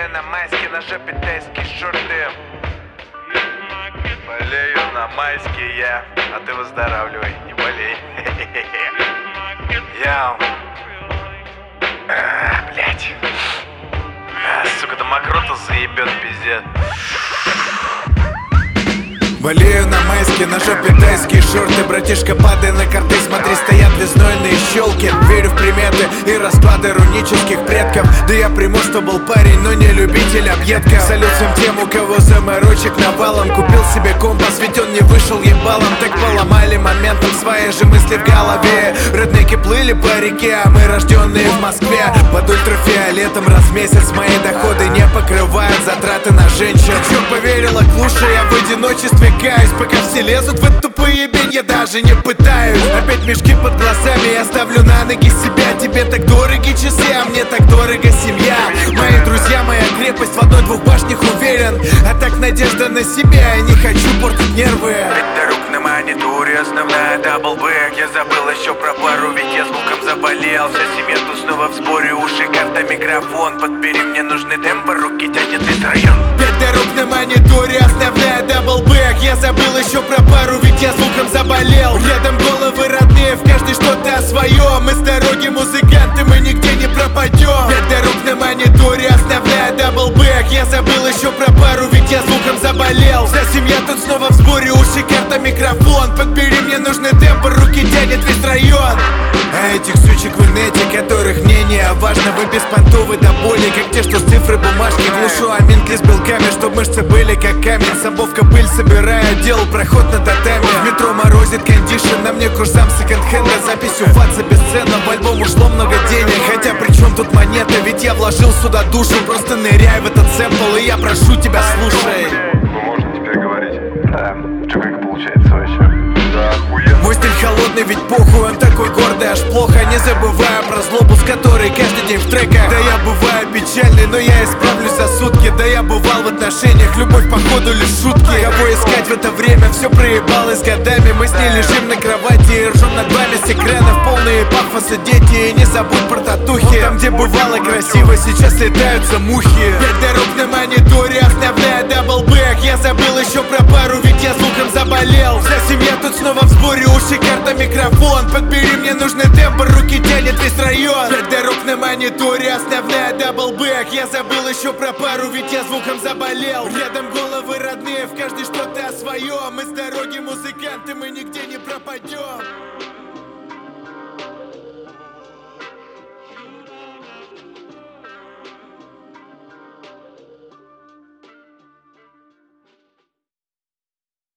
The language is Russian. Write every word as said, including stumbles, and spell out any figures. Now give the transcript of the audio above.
Болею на майске, на жопе тайские шорты. Болею на майске я, а ты выздоравливай, не болей. Яу. А, блять. А, сука, да мокрота заебет, пиздец. Болею на майске, на жопе тайские шорты. Братишка, падай на карты, смотри, стоят везнойные щелки. Верю в приметы и расклады рунических предков. Да я приму, что был парень, но не любитель объедков. Салют всем тем, у кого заморочек навалом. Купил себе компас, ведь он не вышел ебалом. Так поломали моментом свои же мысли в голове. Реднеки плыли по реке, а мы рожденные в Москве. Под ультрафиолетом раз в месяц мои доходы не покрывают затраты на женщин. Чё поверила клуша, я в одиночестве каюсь. Пока все лезут в эту поебень, я даже не пытаюсь. Опять мешки под глазами, я ставлю на ноги себя. Тебе так дороги часы, а мне так дорого семья. Мои друзья, моя крепость, в одной-двух башнях уверен. А так надежда на себя, я не хочу портить нервы. Пять дорог на мониторе, основная даблбэк. Я забыл еще про пару, ведь я звуком заболел. Вся семья тут снова в сборе, уши, карта, микрофон. Подбери, мне нужны темпы, руки тянет весь район. Пять дорог на мониторе, основная даблбэк. Я забыл еще про пару, ведь я звуком заболел. Рядом головы родные, в каждой что-то о своем. Мы с дороги музыканты, мы нигде не пропадем. Пять дорог на мониторе, основная даблбэк. Я забыл еще про пару, ведь я звуком заболел. Вся семья тут снова в сборе, уши, карта, микрофон. Подбери, мне нужны темпы, руки тянет весь район. А этих сучек в инете, которых мнение важно. Вы беспонтовы до боли, как те, что с цифры бумажки. Глушу аминки с белками, чтоб мышцы были как камень. Самбовка пыль собирая, делал проход на татами. В метро морозит кондишн, на мне курсам секонд-хенда. Запись уфаться бесценно, в альбом ушло много денег. Хотя при чем тут монета, ведь я вложил сюда душу. Просто ныряй в этот сэмпл, и я прошу тебя, слушай. Вы можете теперь говорить? Да. Чё, как получается вообще? Да, охуенно. Мой стиль холодный, ведь похуй, он такой гордый, аж плохо. Не забывая про злобу, с которой каждый день в треках. Да я бываю печальный, но я исправлюсь за сутки. Да я бывал в отношениях, любовь походу лишь шутки. Кого искать в это время, все проебалось годами. Мы с ней лежим на кровати и ржем над вами с экранов. Полные пафоса дети, и не забудь про татухи. Там, где бывало красиво, сейчас летаются мухи. Пять дорог на мониторе, основная даблбэк. Я забыл еще про пару, ведь я звуком заболел. Вся семья тут снова в сборе, уши, карта, микрофон. Подбери, мне нужны темпы, руки тянет весь район. Пять дорог на мониторе, основная даблбэк. Я забыл еще про пару, ведь я звуком заболел. Рядом головы родные, в каждой что-то о своем. Мы с дороги музыканты, мы нигде не пропадем.